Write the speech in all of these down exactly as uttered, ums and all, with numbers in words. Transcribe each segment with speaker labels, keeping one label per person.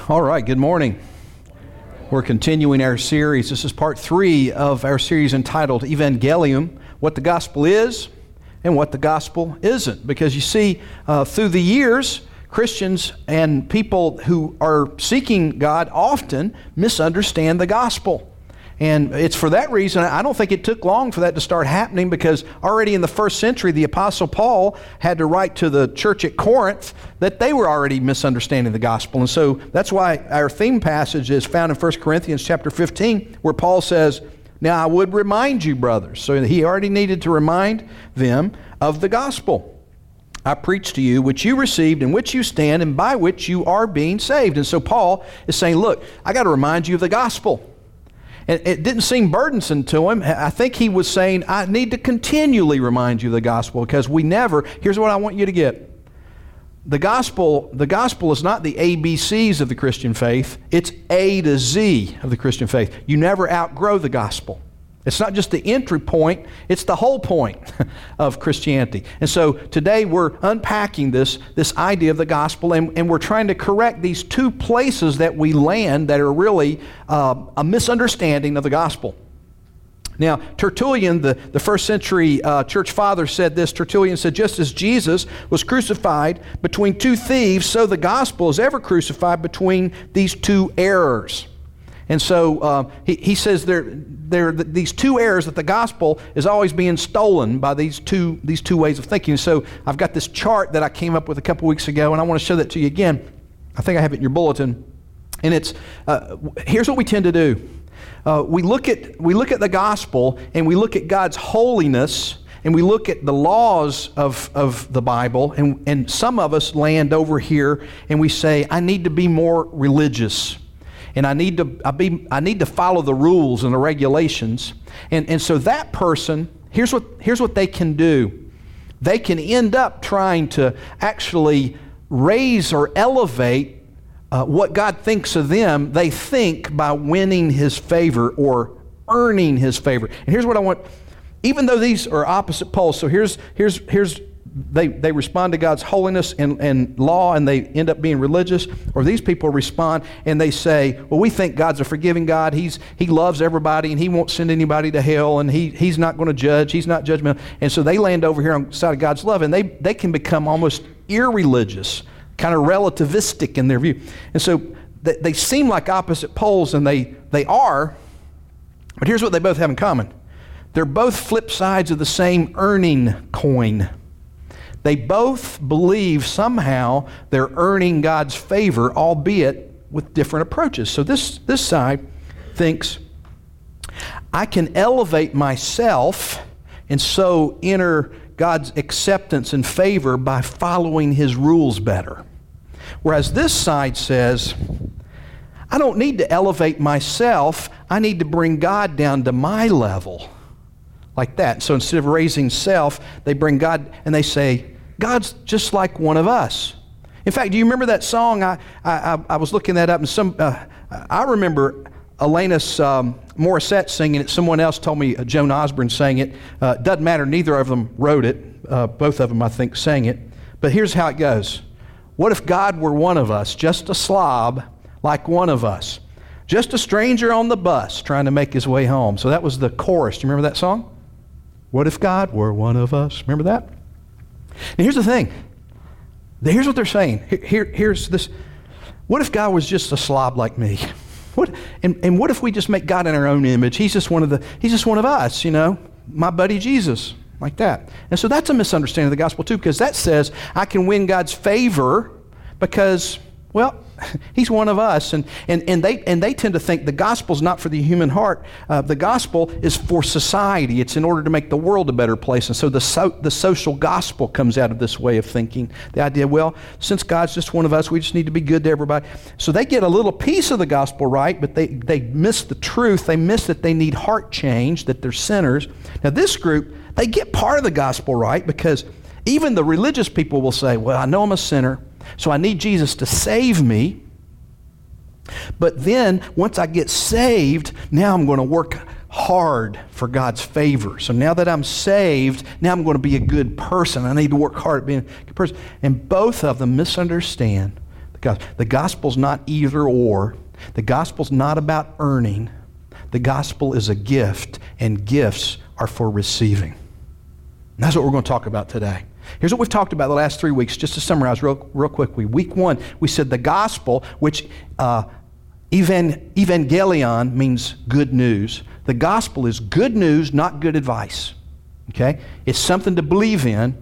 Speaker 1: All right, good morning. We're continuing our series. This is part three of our series entitled Evangelium, what the gospel is and what the gospel isn't. Because you see, uh, through the years, Christians and people who are seeking God often misunderstand the gospel. And it's for that reason, I don't think it took long for that to start happening, because already in the first century, the Apostle Paul had to write to the church at Corinth that they were already misunderstanding the gospel. And so that's why our theme passage is found in First Corinthians chapter fifteen, where Paul says, "Now I would remind you, brothers." So he already needed to remind them of the gospel. "I preach to you which you received, in which you stand, and by which you are being saved." And so Paul is saying, look, I got to remind you of the gospel. And it didn't seem burdensome to him. I think he was saying, I need to continually remind you of the gospel, because we never, here's what I want you to get. The gospel, the gospel is not the A B Cs of the Christian faith. It's A to Z of the Christian faith. You never outgrow the gospel. It's not just the entry point, it's the whole point of Christianity. And so today we're unpacking this, this idea of the gospel, and, and we're trying to correct these two places that we land that are really uh, a misunderstanding of the gospel. Now, Tertullian, the, the first century uh, church father, said this. Tertullian said, just as Jesus was crucified between two thieves, so the gospel is ever crucified between these two errors. And so uh, he, he says there, there these two errors, that the gospel is always being stolen by these two these two ways of thinking. So I've got this chart that I came up with a couple weeks ago, and I want to show that to you again. I think I have it in your bulletin. And it's uh, here's what we tend to do. Uh, we look at we look at the gospel, and we look at God's holiness, and we look at the laws of, of the Bible, and, and some of us land over here and we say, I need to be more religious. And I need to I be I need to follow the rules and the regulations. And and so that person, here's what here's what they can do. They can end up trying to actually raise or elevate uh, what God thinks of them. They think by winning His favor or earning His favor. And here's what I want. Even though these are opposite poles, so here's here's here's. They they respond to God's holiness and, and law, and they end up being religious. Or these people respond and they say, well, we think God's a forgiving God. He's He loves everybody, and He won't send anybody to hell, and he He's not going to judge. He's not judgmental. And so they land over here on the side of God's love, and they, they can become almost irreligious, kind of relativistic in their view. And so they, they seem like opposite poles, and they, they are, but here's what they both have in common. They're both flip sides of the same earning coin. They both believe somehow they're earning God's favor, albeit with different approaches. So this, this side thinks, I can elevate myself and so enter God's acceptance and favor by following His rules better. Whereas this side says, I don't need to elevate myself. I need to bring God down to my level. Like that. So instead of raising self, they bring God, and they say, God's just like one of us. In fact, do you remember that song? I I, I was looking that up, and some uh, I remember Alanis um, Morissette singing it. Someone else told me uh, Joan Osborne sang it. Uh, doesn't matter. Neither of them wrote it. Uh, both of them, I think, sang it. But here's how it goes. What if God were one of us, just a slob like one of us, just a stranger on the bus trying to make his way home? So that was the chorus. Do you remember that song? What if God were one of us? Remember that? Now here's the thing. Here's what they're saying. Here, here's this. What if God was just a slob like me? What? And, and what if we just make God in our own image? He's just one of the. He's just one of us, you know, my buddy Jesus, like that. And so that's a misunderstanding of the gospel too, because that says I can win God's favor because, well, He's one of us, and, and, and, they, and they tend to think the gospel's not for the human heart. Uh, the gospel is for society. It's in order to make the world a better place. And so the, so, the social gospel comes out of this way of thinking. The idea, well, since God's just one of us, we just need to be good to everybody. So they get a little piece of the gospel right, but they, they miss the truth. They miss that they need heart change, that they're sinners. Now this group, they get part of the gospel right, because even the religious people will say, well, I know I'm a sinner, so I need Jesus to save me. But then, once I get saved, now I'm going to work hard for God's favor. So now that I'm saved, now I'm going to be a good person. I need to work hard at being a good person. And both of them misunderstand the gospel. The gospel's not either or. The gospel's not about earning. The gospel is a gift, and gifts are for receiving. And that's what we're going to talk about today. Here's what we've talked about the last three weeks, just to summarize real, real quickly. Week one, we said the gospel, which uh, evan, evangelion means good news. The gospel is good news, not good advice. Okay? It's something to believe in.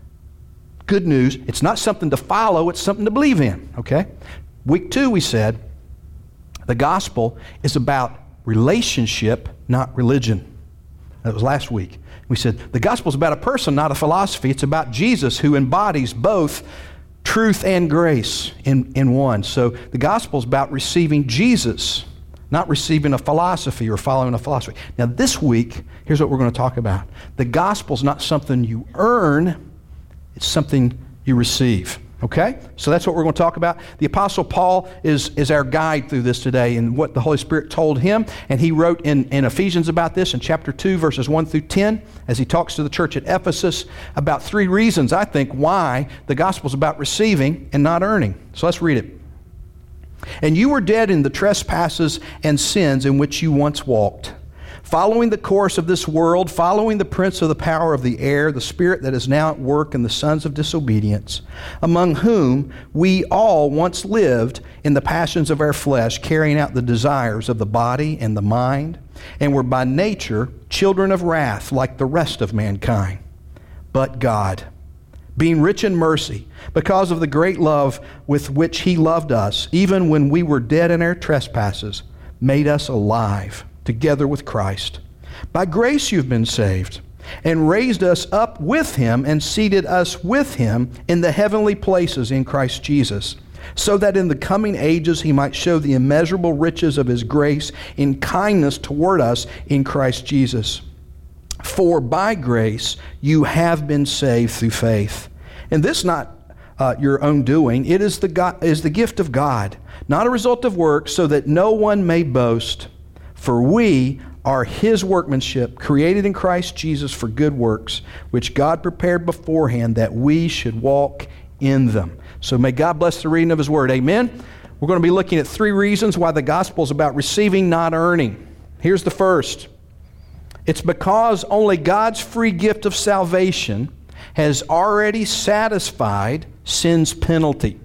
Speaker 1: Good news. It's not something to follow, it's something to believe in. Okay? Week two, we said the gospel is about relationship, not religion. That was last week. We said the gospel is about a person, not a philosophy. It's about Jesus, who embodies both truth and grace in, in one. So the gospel is about receiving Jesus, not receiving a philosophy or following a philosophy. Now this week, here's what we're going to talk about. The gospel is not something you earn, it's something you receive. Okay? So that's what we're going to talk about. The Apostle Paul is, is our guide through this today and what the Holy Spirit told him. And he wrote in, in Ephesians about this in chapter two, verses one through ten, as he talks to the church at Ephesus about three reasons, I think, why the gospel is about receiving and not earning. So let's read it. And you were dead in the trespasses and sins in which you once walked, following the course of this world, following the prince of the power of the air, the spirit that is now at work in the sons of disobedience, among whom we all once lived in the passions of our flesh, carrying out the desires of the body and the mind, and were by nature children of wrath like the rest of mankind. But God, being rich in mercy, because of the great love with which He loved us, even when we were dead in our trespasses, made us alive together with Christ. By grace you've been saved, and raised us up with Him and seated us with Him in the heavenly places in Christ Jesus, so that in the coming ages He might show the immeasurable riches of His grace in kindness toward us in Christ Jesus. For by grace you have been saved through faith. And this not uh, your own doing, it is the, God, is the gift of God, not a result of works, so that no one may boast. For we are His workmanship, created in Christ Jesus for good works, which God prepared beforehand that we should walk in them. So may God bless the reading of His Word. Amen. We're going to be looking at three reasons why the gospel is about receiving, not earning. Here's the first. It's because only God's free gift of salvation has already satisfied sin's penalty.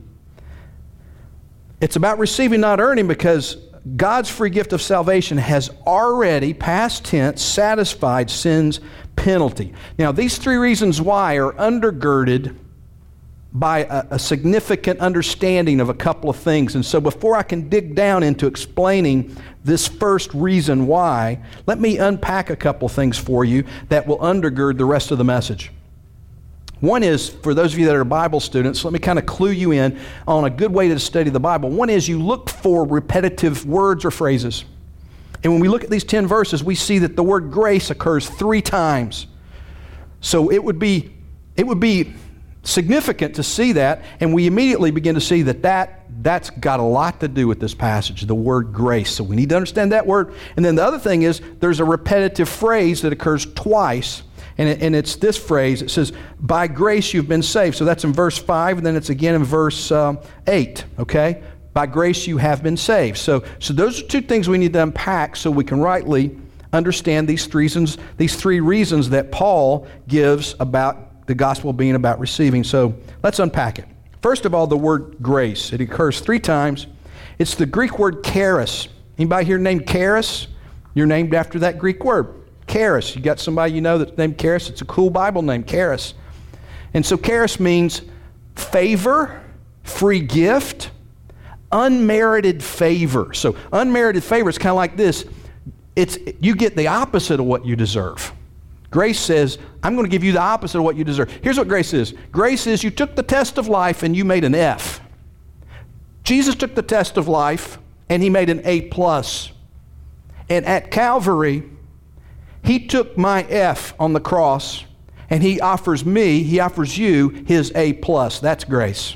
Speaker 1: It's about receiving, not earning, because God's free gift of salvation has already, past tense, satisfied sin's penalty. Now, these three reasons why are undergirded by a, a significant understanding of a couple of things. And so before I can dig down into explaining this first reason why, let me unpack a couple of things for you that will undergird the rest of the message. One is, for those of you that are Bible students, let me kind of clue you in on a good way to study the Bible. One is you look for repetitive words or phrases. And when we look at these ten verses, we see that the word grace occurs three times. So it would be, it would be significant to see that, and we immediately begin to see that, that that's got a lot to do with this passage, the word grace. So we need to understand that word. And then the other thing is there's a repetitive phrase that occurs twice. And, it, and it's this phrase. It says, by grace you've been saved. So that's in verse five, and then it's again in verse um, eight, okay? By grace you have been saved. So, so those are two things we need to unpack so we can rightly understand these three reasons, these three reasons that Paul gives about the gospel being about receiving. So let's unpack it. First of all, the word grace. It occurs three times. It's the Greek word charis. Anybody here named Charis? You're named after that Greek word. Charis. You got somebody you know that's named Charis? It's a cool Bible name, Charis. And so charis means favor, free gift, unmerited favor. So unmerited favor is kind of like this. It's you get the opposite of what you deserve. Grace says, I'm going to give you the opposite of what you deserve. Here's what grace is. Grace is you took the test of life and you made an F. Jesus took the test of life and He made an A plus. And at Calvary, He took my F on the cross, and He offers me, He offers you His A plus. That's grace.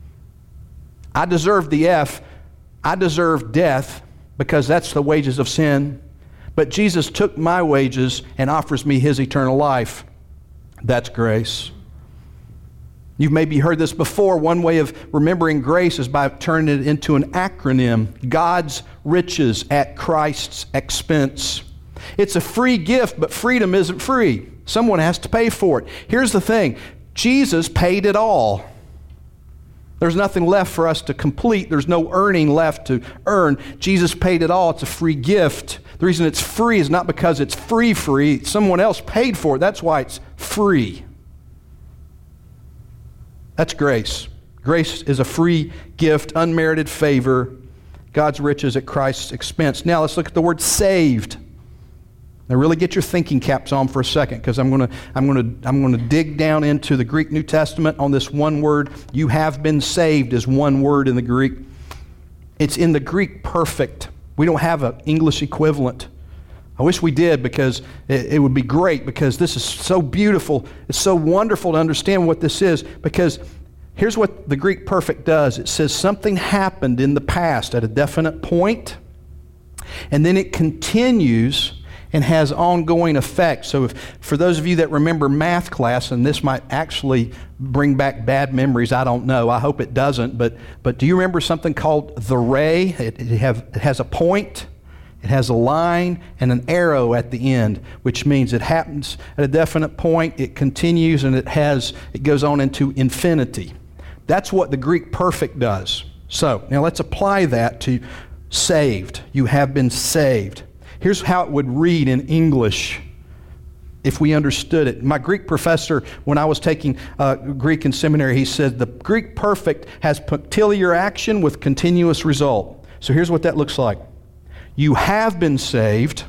Speaker 1: I deserve the F. I deserve death because that's the wages of sin. But Jesus took my wages and offers me His eternal life. That's grace. You've maybe heard this before. One way of remembering grace is by turning it into an acronym. God's riches at Christ's expense. It's a free gift, but freedom isn't free. Someone has to pay for it. Here's the thing. Jesus paid it all. There's nothing left for us to complete. There's no earning left to earn. Jesus paid it all. It's a free gift. The reason it's free is not because it's free free. Someone else paid for it. That's why it's free. That's grace. Grace is a free gift, unmerited favor, God's riches at Christ's expense. Now let's look at the word saved. Now really get your thinking caps on for a second, because I'm going to I'm going to I'm going to dig down into the Greek New Testament on this one word. You have been saved is one word in the Greek. It's in the Greek perfect. We don't have an English equivalent. I wish we did, because it, it would be great, because this is so beautiful. It's so wonderful to understand what this is, because here's what the Greek perfect does. It says something happened in the past at a definite point, and then it continues and has ongoing effects. So if, for those of you that remember math class, and this might actually bring back bad memories, I don't know. I hope it doesn't. But but do you remember something called the ray? It, it, have, it has a point, it has a line, and an arrow at the end, which means it happens at a definite point, it continues, and it has it goes on into infinity. That's what the Greek perfect does. So now let's apply that to saved. You have been saved. Here's how it would read in English if we understood it. My Greek professor, when I was taking uh, Greek in seminary, he said the Greek perfect has punctiliar action with continuous result. So here's what that looks like. You have been saved.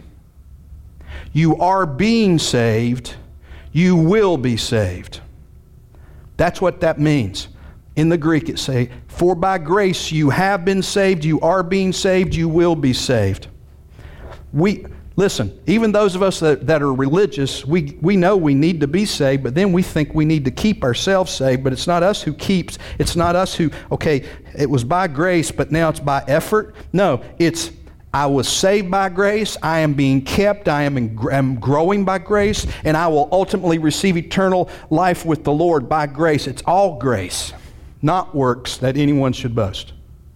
Speaker 1: You are being saved. You will be saved. That's what that means. In the Greek it say, for by grace you have been saved, you are being saved, you will be saved. We listen, even those of us that, that are religious, we, we know we need to be saved, but then we think we need to keep ourselves saved, but it's not us who keeps, it's not us who, okay, it was by grace, but now it's by effort. No, it's I was saved by grace, I am being kept, I am, in, am growing by grace, and I will ultimately receive eternal life with the Lord by grace. It's all grace, not works that anyone should boast.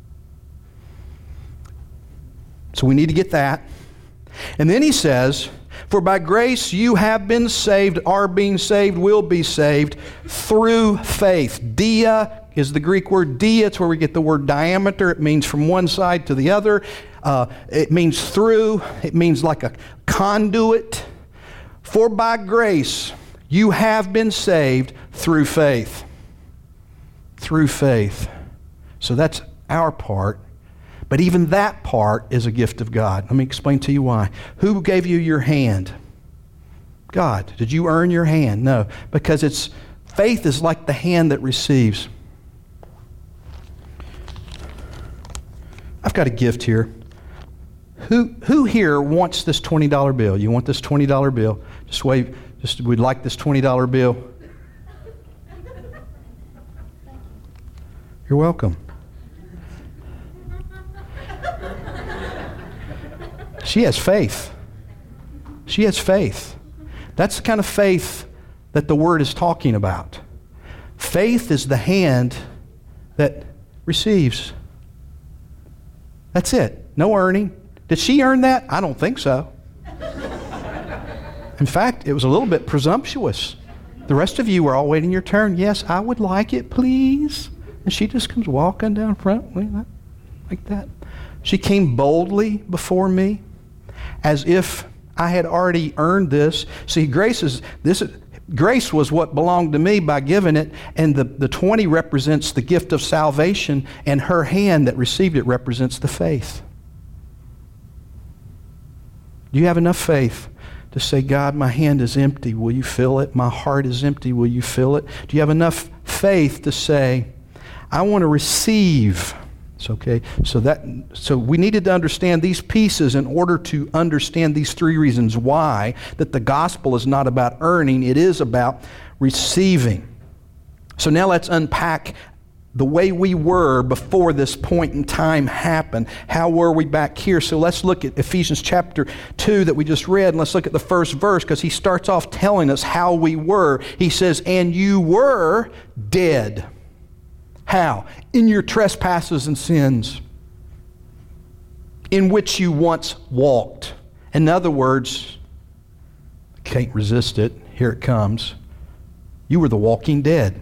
Speaker 1: So we need to get that. And then he says, for by grace you have been saved, are being saved, will be saved through faith. Dia is the Greek word dia. It's where we get the word diameter. It means from one side to the other. Uh, it means through. It means like a conduit. For by grace you have been saved through faith. Through faith. So that's our part. But even that part is a gift of God. Let me explain to you why. Who gave you your hand? God. Did you earn your hand? No. Because it's faith is like the hand that receives. I've got a gift here. Who who here wants this twenty dollar bill? You want this twenty dollar bill? Just wave. Just we'd like this twenty dollar bill. You're welcome. She has faith. She has faith. That's the kind of faith that the Word is talking about. Faith is the hand that receives. That's it. No earning. Did she earn that? I don't think so. In fact, it was a little bit presumptuous. The rest of you were all waiting your turn. Yes, I would like it, please. And she just comes walking down front like that. She came boldly before me, as if I had already earned this. See, grace is this. Grace was what belonged to me by giving it, and the, the twenty represents the gift of salvation, and her hand that received it represents the faith. Do you have enough faith to say, God, my hand is empty, will you fill it? My heart is empty, will you fill it? Do you have enough faith to say, I want to receive? It's okay. So that so we needed to understand these pieces in order to understand these three reasons why that the gospel is not about earning, it is about receiving. So now let's unpack the way we were before this point in time happened. How were we back here? So let's look at Ephesians chapter two that we just read, and let's look at the first verse, because he starts off telling us how we were. He says, and you were dead. How? In your trespasses and sins, in which you once walked. In other words, I can't resist it. Here it comes. You were the walking dead.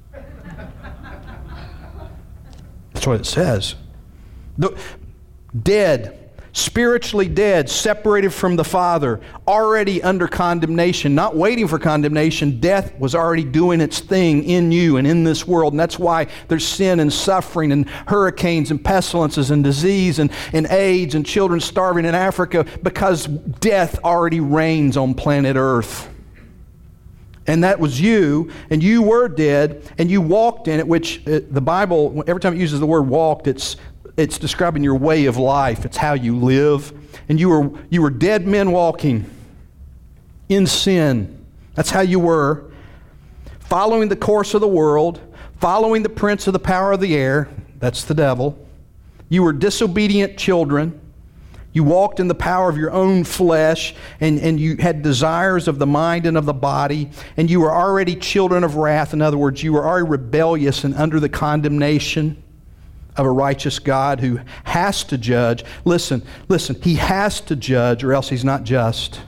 Speaker 1: That's what it says. The, dead. Spiritually dead, separated from the Father, already under condemnation, not waiting for condemnation. Death was already doing its thing in you and in this world. And that's why there's sin and suffering and hurricanes and pestilences and disease and, and AIDS and children starving in Africa, because death already reigns on planet Earth. And that was you, and you were dead, and you walked in it, which uh, the Bible, every time it uses the word walked, it's It's describing your way of life. It's how you live. And you were you were dead men walking in sin. That's how you were. Following the course of the world. Following the prince of the power of the air. That's the devil. You were disobedient children. You walked in the power of your own flesh. And, and you had desires of the mind and of the body. And you were already children of wrath. In other words, you were already rebellious and under the condemnation of a righteous God who has to judge. Listen, listen, he has to judge, or else he's not just.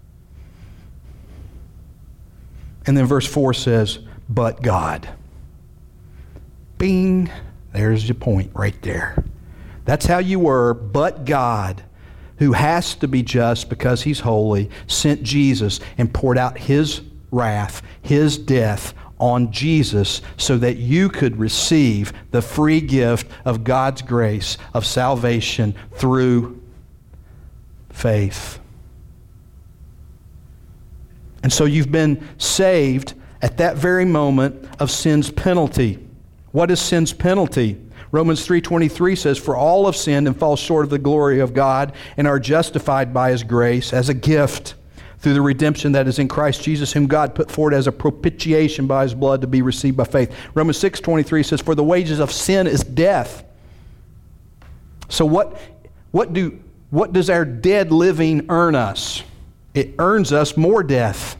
Speaker 1: And then verse four says, but God. Bing, there's your point right there. That's how you were, but God, who has to be just because he's holy, sent Jesus and poured out his wrath, his death on Jesus, so that you could receive the free gift of God's grace of salvation through faith. And so you've been saved at that very moment of sin's penalty. What is sin's penalty? Romans three twenty-three says, for all have sinned and fall short of the glory of God, and are justified by his grace as a gift through the redemption that is in Christ Jesus, whom God put forward as a propitiation by his blood to be received by faith. Romans six twenty-three says, for the wages of sin is death. So what, what, do, what does our dead living earn us? It earns us more death.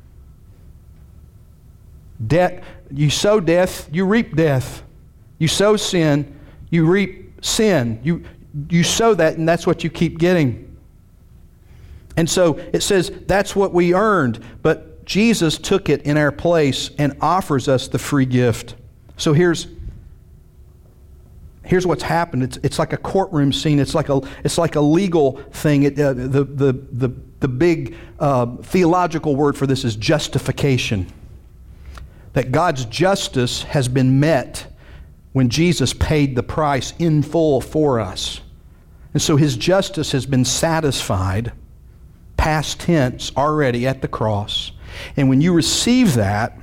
Speaker 1: Death, you sow death, you reap death. You sow sin, you reap sin. You, you sow that, and that's what you keep getting. And so it says that's what we earned, but Jesus took it in our place and offers us the free gift. So here's here's what's happened. It's it's like a courtroom scene. It's like a it's like a legal thing. It, uh, the the the the big uh, theological word for this is justification. That God's justice has been met when Jesus paid the price in full for us, and so his justice has been satisfied. Past tense, already at the cross. And when you receive that,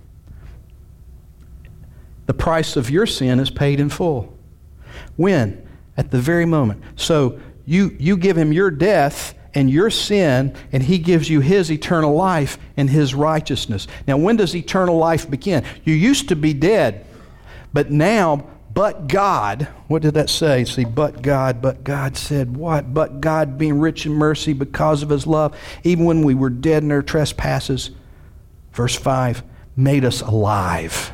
Speaker 1: the price of your sin is paid in full. When? At the very moment. So you, you give him your death and your sin, and he gives you his eternal life and his righteousness. Now, when does eternal life begin? You used to be dead, but now, but God, what did that say? See, but God, but God said what? But God, being rich in mercy because of his love, even when we were dead in our trespasses, verse five, made us alive.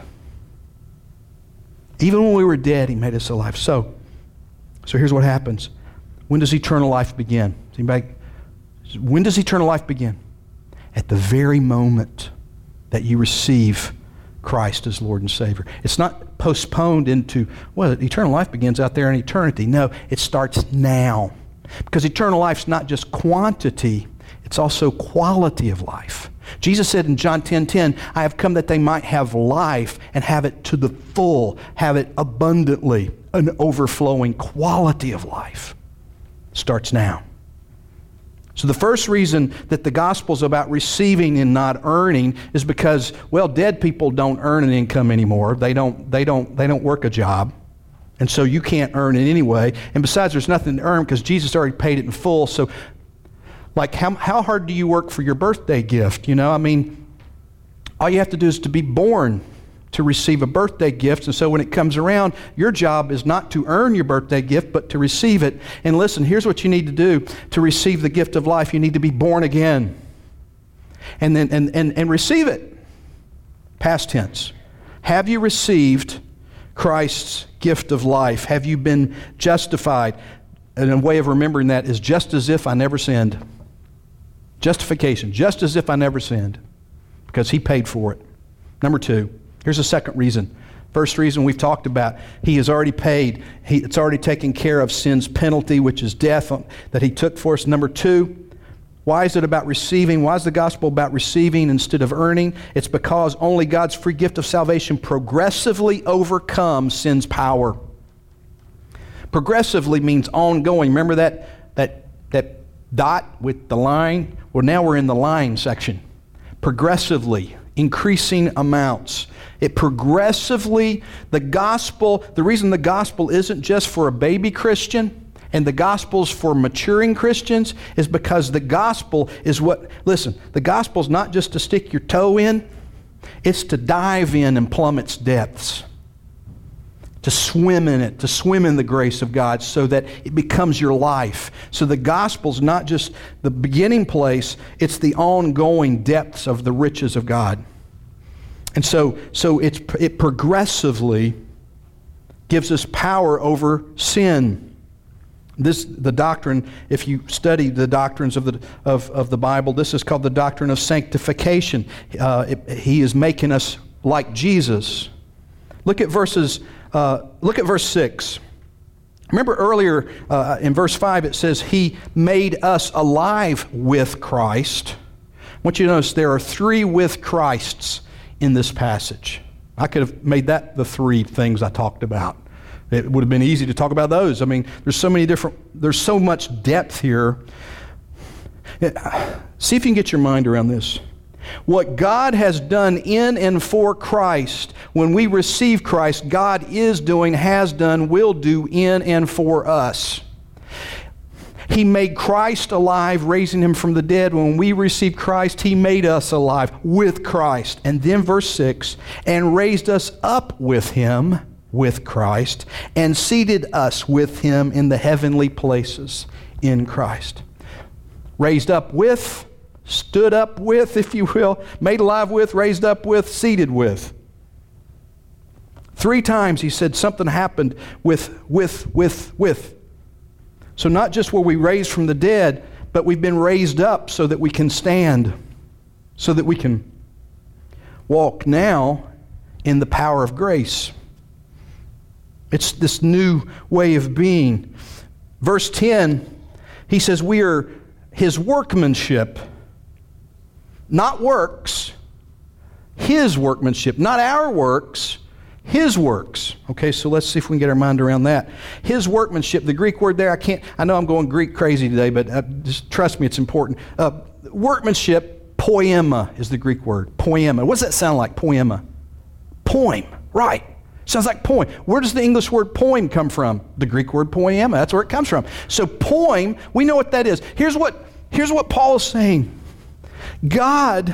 Speaker 1: Even when we were dead, he made us alive. So, so here's what happens. When does eternal life begin? Anybody, when does eternal life begin? At the very moment that you receive Christ as Lord and Savior. It's not postponed into, well, eternal life begins out there in eternity. No, it starts now. Because eternal life's not just quantity, it's also quality of life. Jesus said in John ten ten, I have come that they might have life and have it to the full, have it abundantly, an overflowing quality of life. Starts now. So the first reason that the gospel's about receiving and not earning is because, well, dead people don't earn an income anymore. They don't, they don't, they don't work a job. And so you can't earn it anyway. And besides, there's nothing to earn because Jesus already paid it in full. So, like, how, how hard do you work for your birthday gift? You know, I mean, all you have to do is to be born. to receive a birthday gift. And so when it comes around, your job is not to earn your birthday gift, but to receive it. And listen, here's what you need to do to receive the gift of life. You need to be born again. And then and, and, and receive it. Past tense. Have you received Christ's gift of life? Have you been justified? And a way of remembering that is just as if I never sinned. Justification, just as if I never sinned, because He paid for it. Number two, here's a second reason. First reason we've talked about, He has already paid. He, it's already taken care of sin's penalty, which is death, that He took for us. Number two, why is it about receiving? Why is the gospel about receiving instead of earning? It's because only God's free gift of salvation progressively overcomes sin's power. Progressively means ongoing. Remember that, that, that dot with the line? Well, now we're in the line section. Progressively, increasing amounts. It progressively, the gospel, the reason the gospel isn't just for a baby Christian and the gospel's for maturing Christians is because the gospel is what, listen, the gospel's not just to stick your toe in, it's to dive in and plumb its depths. To swim in it, to swim in the grace of God so that it becomes your life. So the gospel's not just the beginning place, it's the ongoing depths of the riches of God. And so, so it's, it progressively gives us power over sin. This, the doctrine, if you study the doctrines of the, of, of the Bible, this is called the doctrine of sanctification. Uh, it, he is making us like Jesus. Look at verses Uh, look at verse six. Remember earlier uh, in verse five it says, He made us alive with Christ. I want you to notice there are three with Christs in this passage. I could have made that the three things I talked about. It would have been easy to talk about those. I mean, there's so many different, there's so much depth here. See if you can get your mind around this. What God has done in and for Christ, when we receive Christ, God is doing, has done, will do in and for us. He made Christ alive, raising Him from the dead. When we receive Christ, He made us alive with Christ. And then verse six, and raised us up with Him, with Christ, and seated us with Him in the heavenly places in Christ. Raised up with, stood up with, if you will, made alive with, raised up with, seated with. Three times He said something happened with, with, with, with. So not just were we raised from the dead, but we've been raised up so that we can stand, so that we can walk now in the power of grace. It's this new way of being. Verse ten, he says we are His workmanship. Not works, His workmanship. Not our works, His works. Okay, so let's see if we can get our mind around that. His workmanship, the Greek word there, I can't, I know I'm going Greek crazy today, but uh, just trust me, it's important. Uh, workmanship, poema is the Greek word. Poema. What does that sound like, poema? Poem, right. Sounds like poem. Where does the English word poem come from? The Greek word poema, that's where it comes from. So poem, we know what that is. Here's what, here's what Paul is saying. God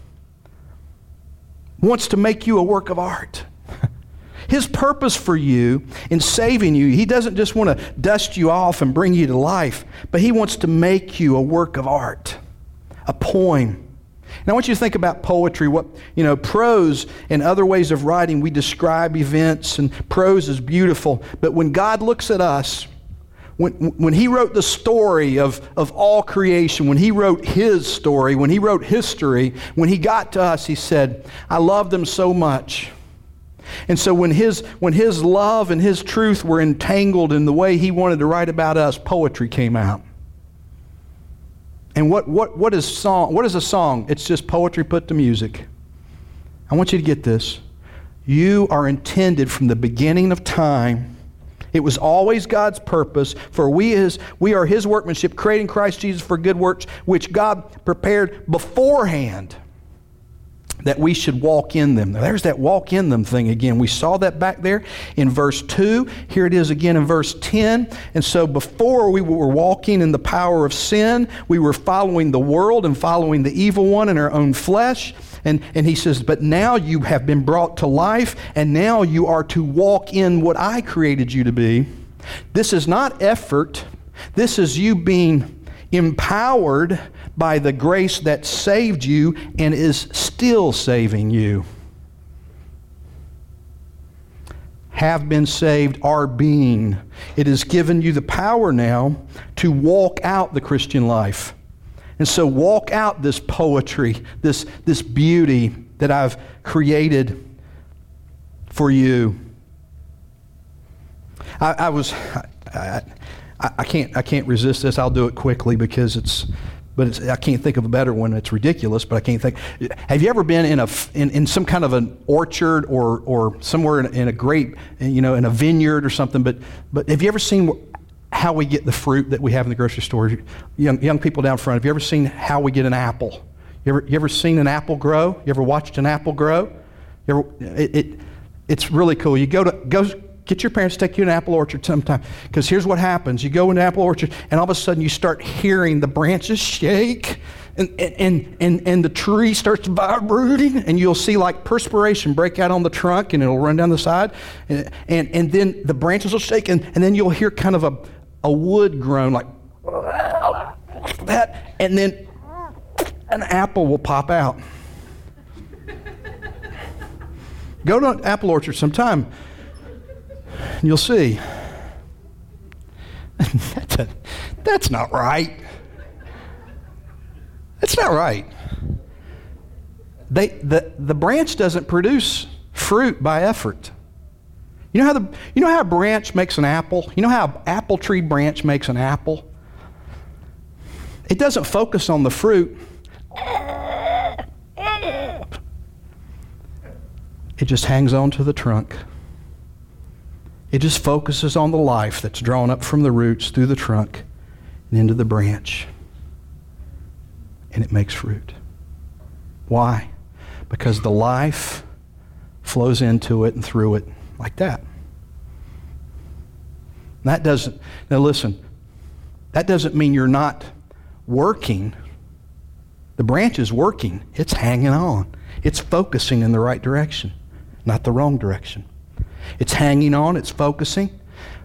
Speaker 1: wants to make you a work of art. His purpose for you in saving you, He doesn't just want to dust you off and bring you to life, but He wants to make you a work of art, a poem. And I want you to think about poetry. What, you know, prose and other ways of writing, we describe events, and prose is beautiful. But when God looks at us, When, when He wrote the story of, of all creation, when He wrote His story, when He wrote history, when He got to us, He said, I love them so much. And so when His, when His love and His truth were entangled in the way He wanted to write about us, poetry came out. And what, what, what is song? What is a song? It's just poetry put to music. I want you to get this. You are intended from the beginning of time. It was always God's purpose, for we, is, we are His workmanship, creating Christ Jesus for good works, which God prepared beforehand that we should walk in them. Now, there's that walk in them thing again. We saw that back there in verse two. Here it is again in verse ten. And so before we were walking in the power of sin, we were following the world and following the evil one in our own flesh. And, and he says, but now you have been brought to life, and now you are to walk in what I created you to be. This is not effort. This is you being empowered by the grace that saved you and is still saving you. Have been saved, are being. It has given you the power now to walk out the Christian life. And so walk out this poetry, this, this beauty that I've created for you. I, I was, I, I, I can't, I can't resist this. I'll do it quickly because it's, but it's, I can't think of a better one. It's ridiculous, but I can't think. Have you ever been in a, in, in some kind of an orchard or, or somewhere in a, in a grape, you know, in a vineyard or something? But, but have you ever seen how we get the fruit that we have in the grocery store? Young, young people down front, have you ever seen how we get an apple? You ever, you ever seen an apple grow? You ever watched an apple grow? You ever, it, it, it's really cool. You go to, go, get your parents to take you to an apple orchard sometime, because here's what happens. You go in an apple orchard, and all of a sudden you start hearing the branches shake, and, and, and, and the tree starts vibrating, and you'll see like perspiration break out on the trunk, and it'll run down the side, and, and, and then the branches will shake, and, and then you'll hear kind of a, a wood groan, like that, and then an apple will pop out. Go to an apple orchard sometime, and you'll see. that's, a, that's not right. That's not right. They, the, the branch doesn't produce fruit by effort. You know how the you know how a branch makes an apple? You know how an apple tree branch makes an apple? It doesn't focus on the fruit. It just hangs on to the trunk. It just focuses on the life that's drawn up from the roots through the trunk and into the branch. And it makes fruit. Why? Because the life flows into it and through it like that. That doesn't, now listen, that doesn't mean you're not working. The branch is working. It's hanging on. It's focusing in the right direction, not the wrong direction. It's hanging on. It's focusing.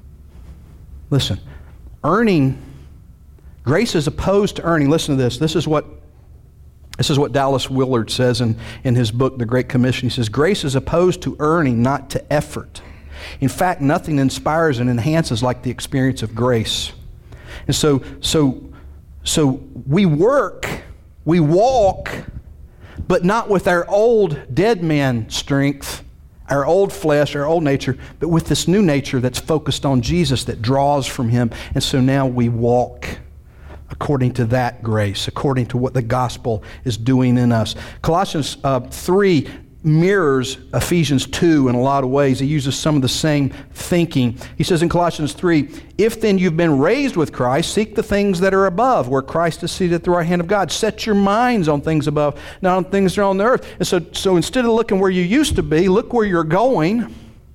Speaker 1: Listen, earning, grace is opposed to earning. Listen to this. This is what This is what Dallas Willard says in, in his book, The Great Commission. He says, grace is opposed to earning, not to effort. In fact, nothing inspires and enhances like the experience of grace. And so, so, so we work, we walk, but not with our old dead man strength, our old flesh, our old nature, but with this new nature that's focused on Jesus, that draws from Him. And so now we walk according to that grace, according to what the gospel is doing in us. Colossians uh, three mirrors Ephesians two in a lot of ways. He uses some of the same thinking. He says in Colossians three, if then you've been raised with Christ, seek the things that are above, where Christ is seated at the right hand of God. Set your minds on things above, not on things that are on the earth. And so, so instead of looking where you used to be, look where you're going.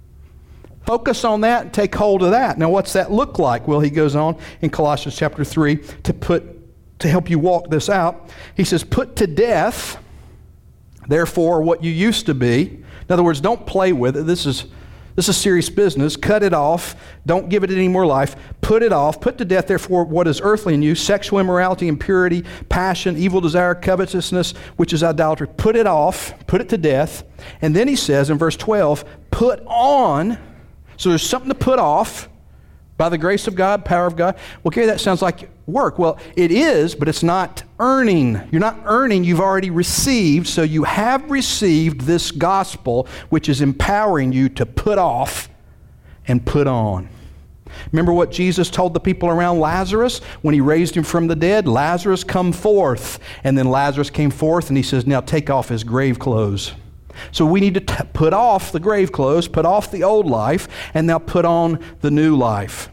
Speaker 1: Focus on that and take hold of that. Now, what's that look like? Well, he goes on in Colossians chapter three to put to help you walk this out. He says, put to death, therefore, what you used to be. In other words, don't play with it. This is this is serious business. Cut it off. Don't give it any more life. Put it off. Put to death, therefore, what is earthly in you, sexual immorality, impurity, passion, evil desire, covetousness, which is idolatry. Put it off. Put it to death. And then he says in verse twelve, put on. So there's something to put off by the grace of God, power of God. Well, Gary, that sounds like work. Well, it is, but it's not earning. You're not earning. You've already received. So you have received this gospel, which is empowering you to put off and put on. Remember what Jesus told the people around Lazarus when He raised him from the dead? Lazarus, come forth. And then Lazarus came forth, and He says, now take off his grave clothes. So we need to t- put off the grave clothes, put off the old life, and now put on the new life.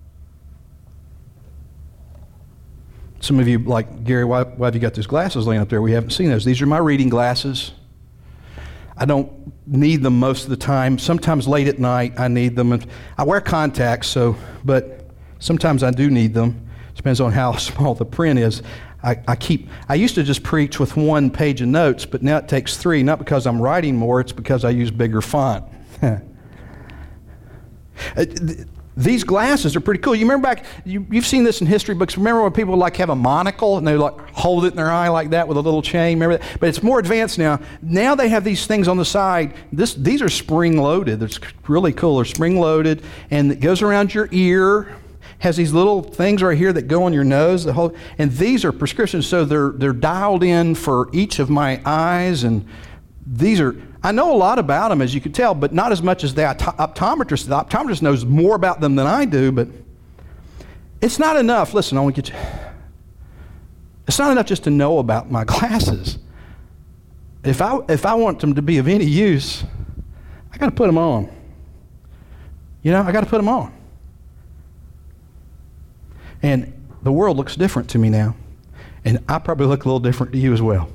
Speaker 1: Some of you like, Gary, why, why have you got those glasses laying up there? We haven't seen those. These are my reading glasses. I don't need them most of the time. Sometimes late at night I need them. And I wear contacts, so but sometimes I do need them. Depends on how small the print is. I, I keep, I used to just preach with one page of notes, but now it takes three, not because I'm writing more, it's because I use bigger font. These glasses are pretty cool. You remember back, you, you've seen this in history books. Remember when people like have a monocle and they like hold it in their eye like that with a little chain? Remember that? But it's more advanced now. Now they have these things on the side. This, these are spring loaded. It's really cool. They're spring loaded and it goes around your ear. Has these little things right here that go on your nose. The whole, and these are prescriptions, so they're they're dialed in for each of my eyes. And these are, I know a lot about them, as you can tell, but not as much as the optometrist. The optometrist knows more about them than I do, but it's not enough. Listen, I want to get you. It's not enough just to know about my glasses. If I if I want them to be of any use, I got to put them on. You know, I got to put them on. And the world looks different to me now, and I probably look a little different to you as well.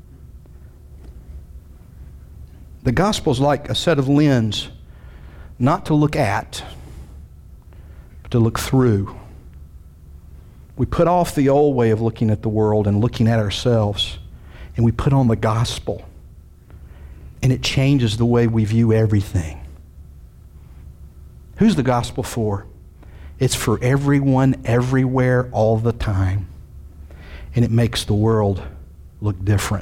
Speaker 1: The gospel's like a set of lens, not to look at, but to look through. We put off the old way of looking at the world and looking at ourselves, and we put on the gospel, and it changes the way we view everything. Who's the gospel for? It's for everyone, everywhere, all the time, and it makes the world look different.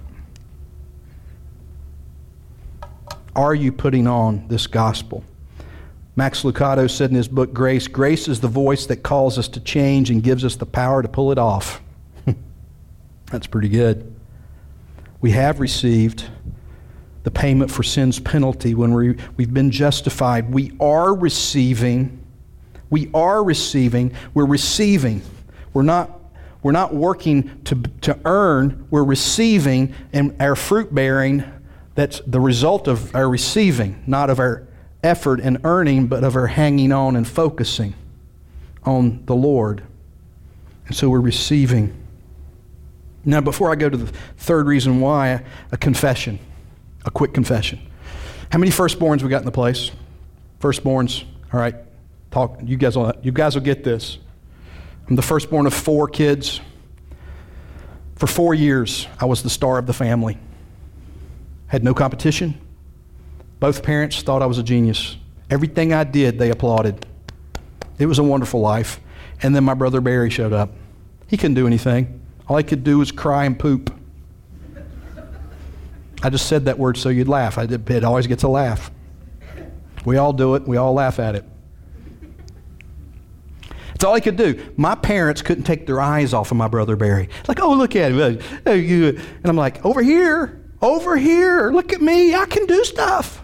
Speaker 1: Are you putting on this gospel? Max Lucado said in his book, Grace, grace is the voice that calls us to change and gives us the power to pull it off. That's pretty good. We have received the payment for sin's penalty when we, we've been justified. We are receiving, we are receiving, we're receiving. We're not We're not working to, to earn, we're receiving, and our fruit bearing, that's the result of our receiving, not of our effort and earning, but of our hanging on and focusing on the Lord. And so we're receiving. Now, before I go to the third reason why, a confession, a quick confession. How many firstborns we got in the place? Firstborns, all right, talk. You guys will, you guys will get this. I'm the firstborn of four kids. For four years, I was the star of the family. Had no competition. Both parents thought I was a genius. Everything I did, they applauded. It was a wonderful life. And then my brother Barry showed up. He couldn't do anything. All he could do was cry and poop. I just said that word so you'd laugh. I did, it always gets a laugh. We all do it. We all laugh at it. That's all he could do. My parents couldn't take their eyes off of my brother Barry. Like, oh, look at him. Oh, you. And I'm like, over here, over here, look at me. I can do stuff.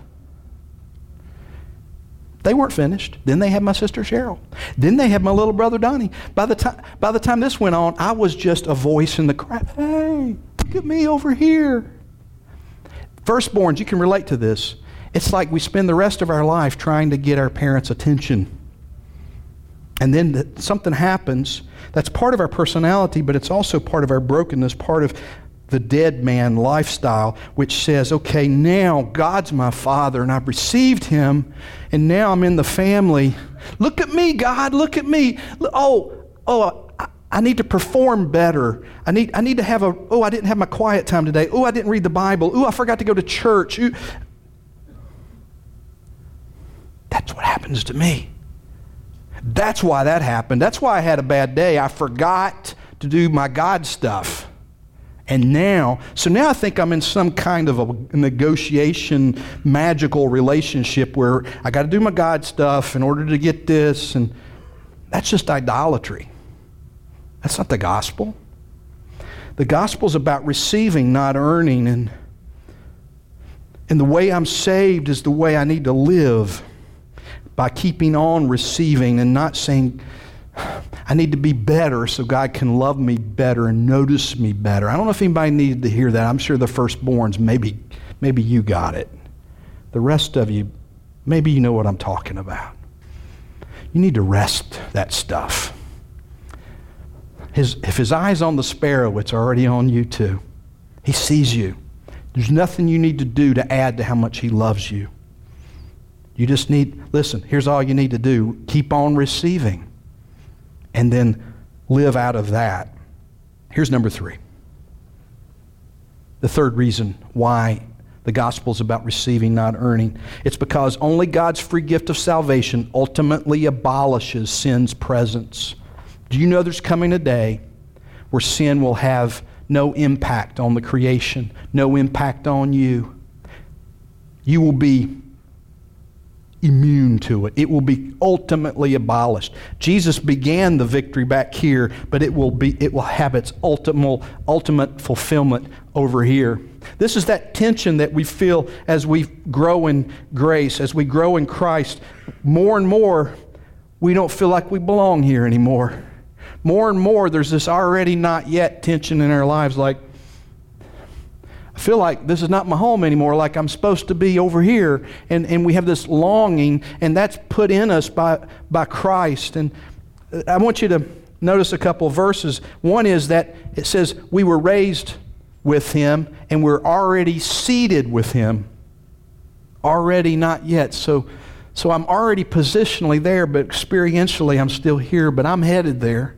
Speaker 1: They weren't finished. Then they had my sister Cheryl. Then they had my little brother Donnie. By the time, by the time this went on, I was just a voice in the crowd. Hey, look at me over here. Firstborns, you can relate to this. It's like we spend the rest of our life trying to get our parents' attention. And then the, something happens that's part of our personality, but it's also part of our brokenness, part of the dead man lifestyle, which says, okay, now God's my father, and I've received him, and now I'm in the family. Look at me, God, look at me. Oh, oh, I, I need to perform better. I need, I need to have a, oh, I didn't have my quiet time today. Oh, I didn't read the Bible. Oh, I forgot to go to church. Ooh. That's what happens to me. That's why that happened. That's why I had a bad day. I forgot to do my God stuff. And now, so now I think I'm in some kind of a negotiation, magical relationship where I got to do my God stuff in order to get this. And that's just idolatry. That's not the gospel. The gospel is about receiving, not earning. And, and the way I'm saved is the way I need to live. By keeping on receiving and not saying, I need to be better so God can love me better and notice me better. I don't know if anybody needed to hear that. I'm sure the firstborns, maybe, maybe you got it. The rest of you, maybe you know what I'm talking about. You need to rest that stuff. His, if his eye's on the sparrow, it's already on you too. He sees you. There's nothing you need to do to add to how much he loves you. You just need, listen, here's all you need to do. Keep on receiving. And then live out of that. Here's number three. The third reason why the gospel is about receiving, not earning. It's because only God's free gift of salvation ultimately abolishes sin's presence. Do you know there's coming a day where sin will have no impact on the creation, no impact on you? You will be immune to it. It will be ultimately abolished. Jesus began the victory back here, but it will be it will have its ultimate ultimate fulfillment over here. This is that tension that we feel as we grow in grace, as we grow in Christ. More and more, we don't feel like we belong here anymore. More and more, there's this already not yet tension in our lives, like, I feel like this is not my home anymore, like I'm supposed to be over here. And, and we have this longing, and that's put in us by, by Christ. And I want you to notice a couple of verses. One is that it says, we were raised with Him, and we're already seated with Him. Already not yet. So, so I'm already positionally there, but experientially I'm still here, but I'm headed there.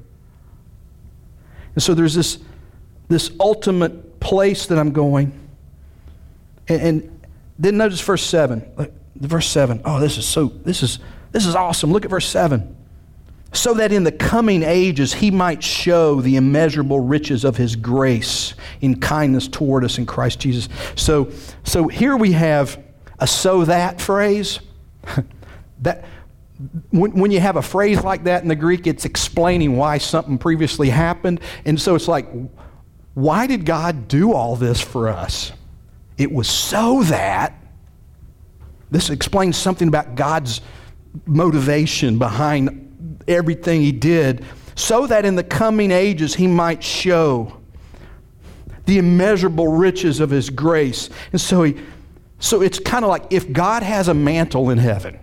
Speaker 1: And so there's this, this ultimate place that I'm going. And, and then notice verse seven. Look, verse seven. Oh, this is so, this is, this is awesome. Look at verse seven. So that in the coming ages He might show the immeasurable riches of His grace in kindness toward us in Christ Jesus. So, so here we have a so that phrase. that when, when you have a phrase like that in the Greek, it's explaining why something previously happened. And so it's like, why did God do all this for us? It was so that, this explains something about God's motivation behind everything He did, so that in the coming ages He might show the immeasurable riches of His grace. And so he, so it's kind of like if God has a mantle in heaven,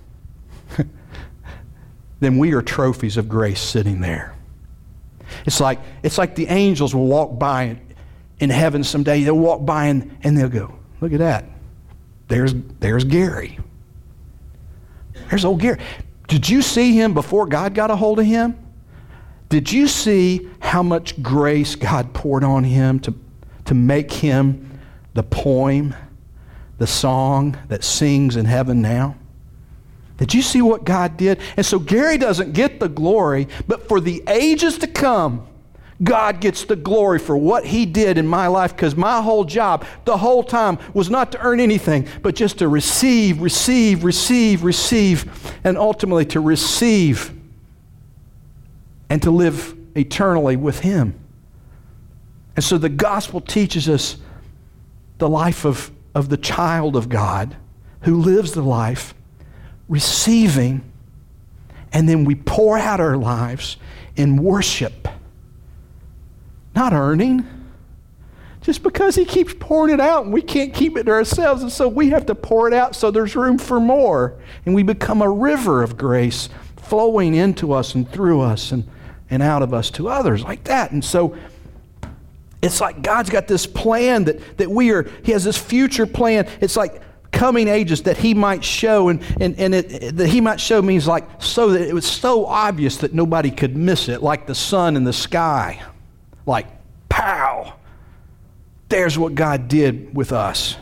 Speaker 1: then we are trophies of grace sitting there. It's like it's like the angels will walk by in, in heaven someday. They'll walk by and, and they'll go, look at that. There's, there's Gary. There's old Gary. Did you see him before God got a hold of him? Did you see how much grace God poured on him to, to make him the poem, the song that sings in heaven now? Did you see what God did? And so Gary doesn't get the glory, but for the ages to come, God gets the glory for what He did in my life, because my whole job, the whole time, was not to earn anything, but just to receive, receive, receive, receive, and ultimately to receive and to live eternally with Him. And so the gospel teaches us the life of, of the child of God who lives the life receiving, and then we pour out our lives in worship. Not earning. Just because He keeps pouring it out and we can't keep it to ourselves, and so we have to pour it out so there's room for more. And we become a river of grace flowing into us and through us and, and out of us to others like that. And so it's like God's got this plan that, that we are, He has this future plan. It's like coming ages that He might show, and, and, and it, that He might show means like so that it was so obvious that nobody could miss it, like the sun in the sky. Like, pow! There's what God did with us.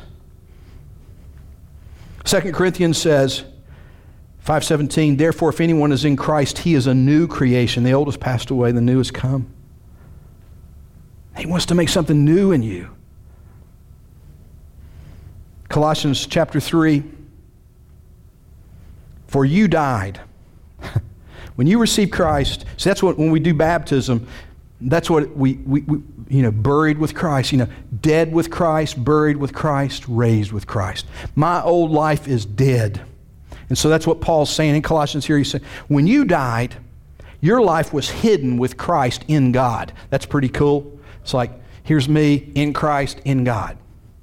Speaker 1: Second Corinthians says, five seventeen, therefore if anyone is in Christ, he is a new creation. The old has passed away, the new has come. He wants to make something new in you. Colossians chapter three, for you died. When you receive Christ, see that's what, when we do baptism, that's what we, we, we, you know, buried with Christ, you know, dead with Christ, buried with Christ, raised with Christ. My old life is dead. And so that's what Paul's saying in Colossians here. He's saying, when you died, your life was hidden with Christ in God. That's pretty cool. It's like, here's me in Christ, in God.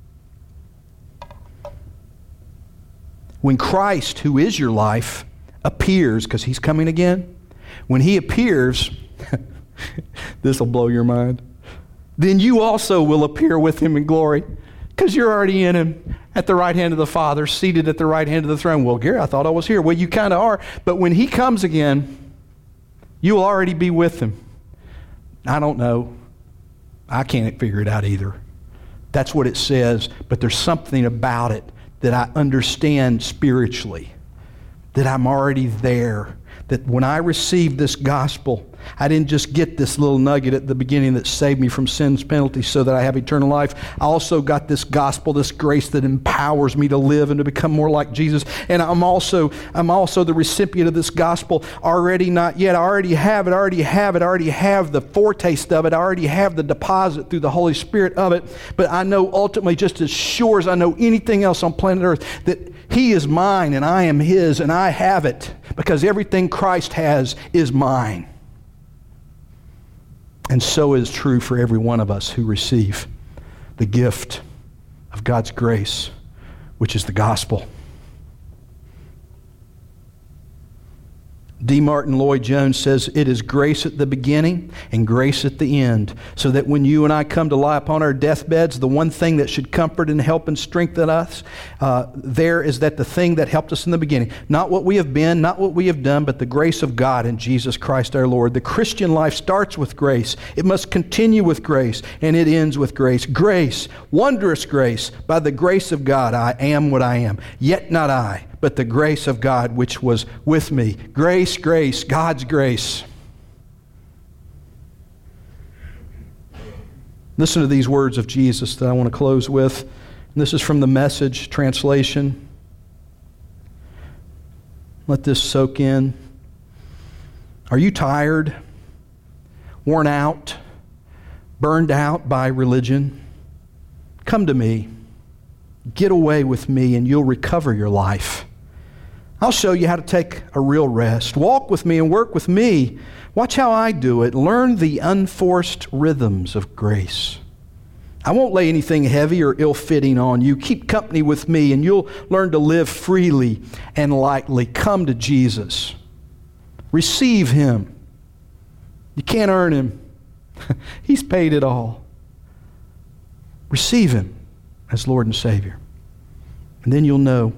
Speaker 1: When Christ, who is your life, appears, because He's coming again, when He appears, this will blow your mind, then you also will appear with Him in glory, because you're already in Him at the right hand of the Father, seated at the right hand of the throne. Well, Gary, I thought I was here. Well, you kind of are, but when He comes again, you will already be with Him. I don't know. I can't figure it out either. That's what it says, but there's something about it that I understand spiritually, that I'm already there, that when I received this gospel, I didn't just get this little nugget at the beginning that saved me from sin's penalty so that I have eternal life. I also got this gospel, this grace that empowers me to live and to become more like Jesus. And I'm also I'm also the recipient of this gospel already, not yet. I already have it, I already have it, I already have the foretaste of it, I already have the deposit through the Holy Spirit of it. But I know ultimately, just as sure as I know anything else on planet Earth, that He is mine and I am His, and I have it because everything Christ has is mine. And so is true for every one of us who receive the gift of God's grace, which is the gospel. D. Martin Lloyd-Jones says, it is grace at the beginning and grace at the end, so that when you and I come to lie upon our deathbeds, the one thing that should comfort and help and strengthen us uh, there is that the thing that helped us in the beginning, not what we have been, not what we have done, but the grace of God in Jesus Christ our Lord. The Christian life starts with grace. It must continue with grace, and it ends with grace. Grace, wondrous grace, by the grace of God I am what I am, yet not I, but the grace of God which was with me. Grace, grace, God's grace. Listen to these words of Jesus that I want to close with. And this is from the Message translation. Let this soak in. Are you tired, worn out, burned out by religion? Come to me. Get away with me and you'll recover your life. I'll show you how to take a real rest. Walk with me and work with me. Watch how I do it. Learn the unforced rhythms of grace. I won't lay anything heavy or ill-fitting on you. Keep company with me and you'll learn to live freely and lightly. Come to Jesus. Receive Him. You can't earn Him. He's paid it all. Receive Him as Lord and Savior. And then you'll know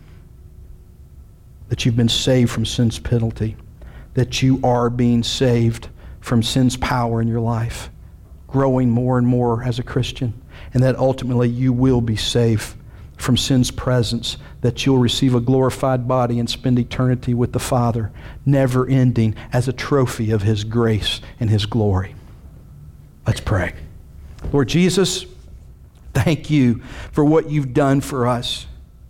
Speaker 1: that you've been saved from sin's penalty, that you are being saved from sin's power in your life, growing more and more as a Christian, and that ultimately you will be saved from sin's presence, that you'll receive a glorified body and spend eternity with the Father, never ending, as a trophy of His grace and His glory. Let's pray. Lord Jesus, thank you for what you've done for us.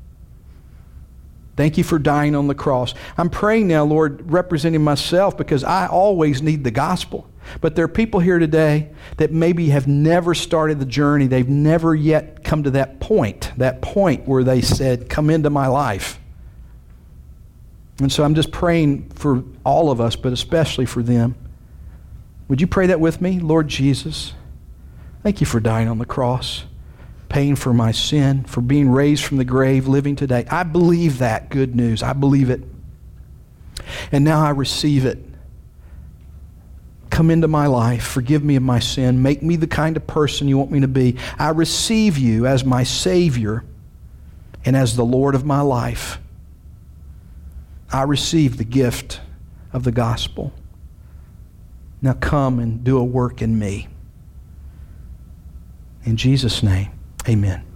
Speaker 1: Thank you for dying on the cross. I'm praying now, Lord, representing myself, because I always need the gospel. But there are people here today that maybe have never started the journey. They've never yet come to that point, that point where they said, come into my life. And so I'm just praying for all of us, but especially for them. Would you pray that with me? Lord Jesus, thank you for dying on the cross, paying for my sin, for being raised from the grave, living today. I believe that good news. I believe it. And now I receive it. Come into my life. Forgive me of my sin. Make me the kind of person you want me to be. I receive you as my Savior and as the Lord of my life. I receive the gift of the gospel. Now come and do a work in me. In Jesus' name. Amen.